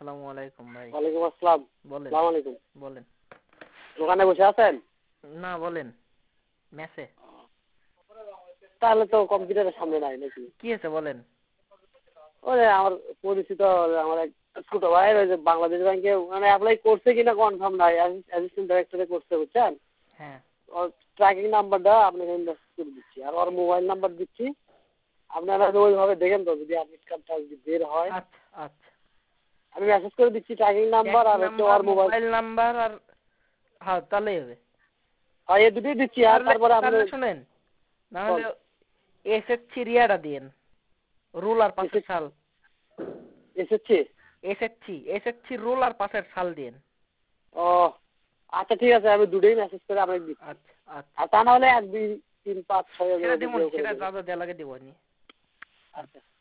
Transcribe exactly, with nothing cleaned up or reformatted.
আসসালামু আলাইকুম ভাই। ওয়ালাইকুম আসসালাম। বলেন। আসসালামু আলাইকুম। বলেন। দোকানে বসে আছেন? না বলেন। মেসে। তাহলে তো কম্পিউটারের সামনে নাই নাকি? কি আছে বলেন। ওরে আমার পরিচিত আমার এক ছোট ভাই ওই যে বাংলাদেশ ব্যাংকে মানে অ্যাপ্লাই করছে কিনা কনফার্ম নাই, অ্যাসিস্ট্যান্ট ডাইরেক্টরে করছে বুঝছেন। হ্যাঁ। ওর ট্র্যাকিং নাম্বারটা আপনাকে মেসেজ করে দিচ্ছি আর ওর মোবাইল নাম্বার দিচ্ছি। আপনারা ওইভাবে দেখেন তো যদি অ্যাডমিট কার্ডটা যদি বের হয়। আচ্ছা আচ্ছা। আমি মেসেজ করে দিচ্ছি ট্র্যাকিং নাম্বার আর হচ্ছে ওর মোবাইল মোবাইল নাম্বার আর হ্যাঁ তাহলেই হবে। হ্যাঁ এই দুটোই দিচ্ছি আর তারপরে আপনি শুনেন না হলে এসএসসি রিয়াটা দিন রুল আর পাশের সাল। এসএসসি এসএসসি এসএসসি রুল আর পাশের সাল দিন। ও আচ্ছা ঠিক আছে আমি দুটোই মেসেজ করে আপনাকে দিচ্ছি। আচ্ছা আচ্ছা। আর তা না হলে এক দুই তিন পাঁচ ছয় সেটা দিব সেটা যা যা দেওয়া লাগে দিব নি। আচ্ছা।